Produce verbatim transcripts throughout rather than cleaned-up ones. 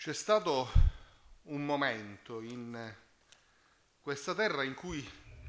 C'è stato un momento in questa terra in cui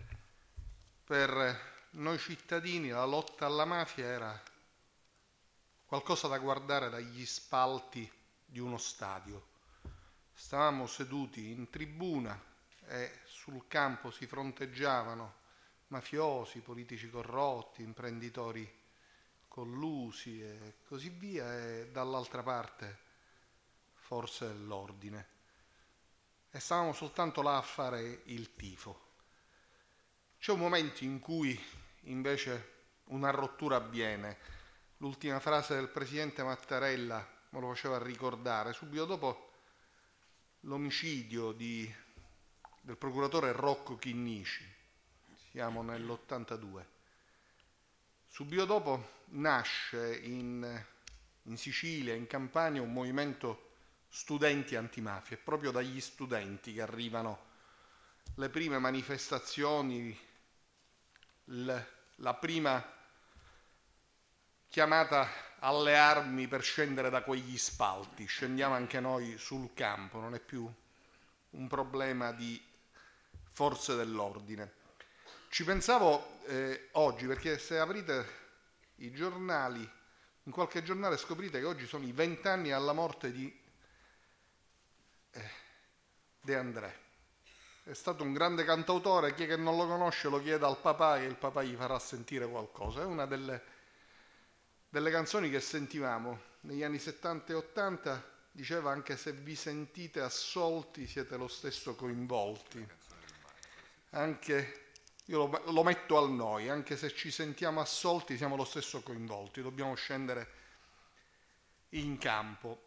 per noi cittadini la lotta alla mafia era qualcosa da guardare dagli spalti di uno stadio. Stavamo seduti in tribuna e sul campo si fronteggiavano mafiosi, politici corrotti, imprenditori collusi e così via, e dall'altra parte forze dell'ordine. E stavamo soltanto là a fare il tifo. C'è un momento in cui invece una rottura avviene. L'ultima frase del presidente Mattarella me lo faceva ricordare. Subito dopo l'omicidio di, del procuratore Rocco Chinnici, siamo nell'ottantadue. Subito dopo nasce in, in Sicilia, in Campania, un movimento studenti antimafia. È proprio dagli studenti che arrivano le prime manifestazioni, l, la prima chiamata alle armi per scendere da quegli spalti. Scendiamo anche noi sul campo, non è più un problema di forze dell'ordine. Ci pensavo eh, oggi, perché se aprite i giornali, in qualche giornale scoprite che oggi sono i vent'anni alla morte di eh, De André. È stato un grande cantautore, chi che non lo conosce lo chiede al papà e il papà gli farà sentire qualcosa. È una delle, delle canzoni che sentivamo negli anni settanta e ottanta, diceva: anche se vi sentite assolti siete lo stesso coinvolti. Anche io lo, lo metto al noi, anche se ci sentiamo assolti siamo lo stesso coinvolti, dobbiamo scendere in campo.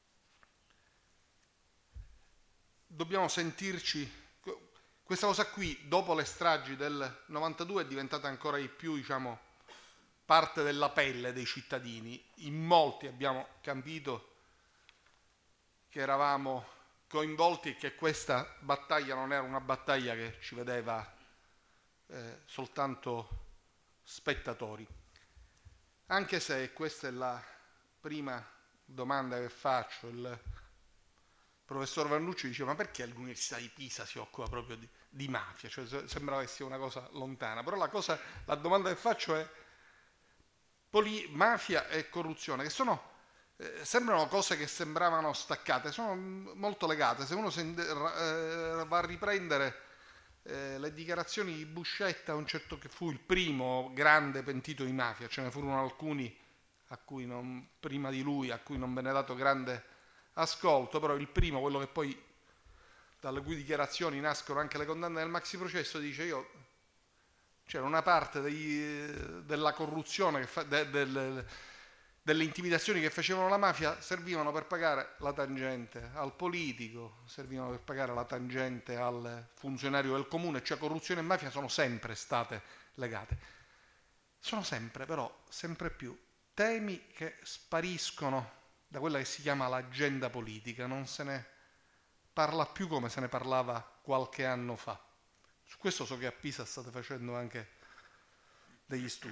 Dobbiamo sentirci. Questa cosa qui, dopo le stragi del novantadue, è diventata ancora di più, diciamo, parte della pelle dei cittadini. In molti abbiamo capito che eravamo coinvolti e che questa battaglia non era una battaglia che ci vedeva eh, soltanto spettatori. Anche se questa è la prima domanda che faccio, il professor Vannucci diceva: ma perché l'Università di Pisa si occupa proprio di, di mafia? Cioè, sembrava che sia una cosa lontana, però la, cosa, la domanda che faccio è: poli, mafia e corruzione, che sono, eh, sembrano cose che sembravano staccate, sono molto legate. Se uno si, eh, va a riprendere eh, le dichiarazioni di Buscetta, un certo, che fu il primo grande pentito di mafia, ce ne furono alcuni a cui non, prima di lui a cui non venne dato grande ascolto, però il primo, quello che poi dalle cui dichiarazioni nascono anche le condanne del maxi processo, dice: io c'era una parte dei, della corruzione che fa, de, del, delle intimidazioni che facevano la mafia servivano per pagare la tangente al politico, servivano per pagare la tangente al funzionario del comune. Cioè corruzione e mafia sono sempre state legate, sono sempre, però sempre più temi che spariscono da quella che si chiama l'agenda politica, non se ne parla più come se ne parlava qualche anno fa. Su questo so che a Pisa state facendo anche degli studi.